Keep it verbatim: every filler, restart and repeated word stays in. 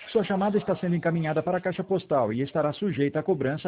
Sua chamada está sendo encaminhada para a caixa postal e estará sujeita a cobrança